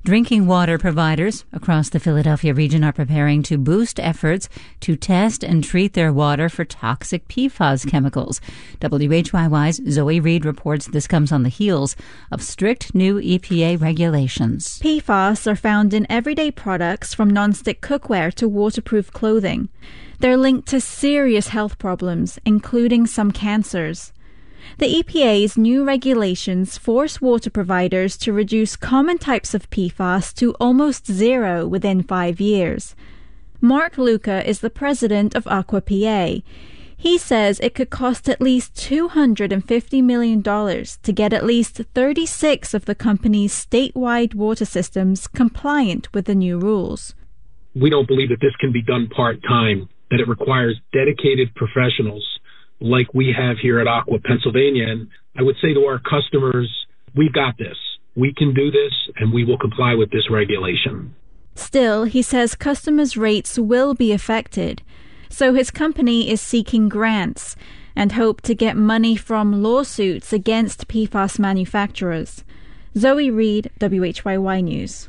Drinking water providers across the Philadelphia region are preparing to boost efforts to test and treat their water for toxic PFAS chemicals. WHYY's Zoe Reed reports this comes on the heels of strict new EPA regulations. PFAS are found in everyday products from nonstick cookware to waterproof clothing. They're linked to serious health problems, including some cancers. The EPA's new regulations force water providers to reduce common types of PFAS to almost zero within 5 years. Mark Luca is the president of AquaPA. He says it could cost at least $250 million to get at least 36 of the company's statewide water systems compliant with the new rules. We don't believe that this can be done part-time, that it requires dedicated professionals like we have here at Aqua Pennsylvania. And I would say to our customers, we've got this. We can do this, and we will comply with this regulation. Still, he says customers' rates will be affected. So his company is seeking grants and hope to get money from lawsuits against PFAS manufacturers. Zoe Reed, WHYY News.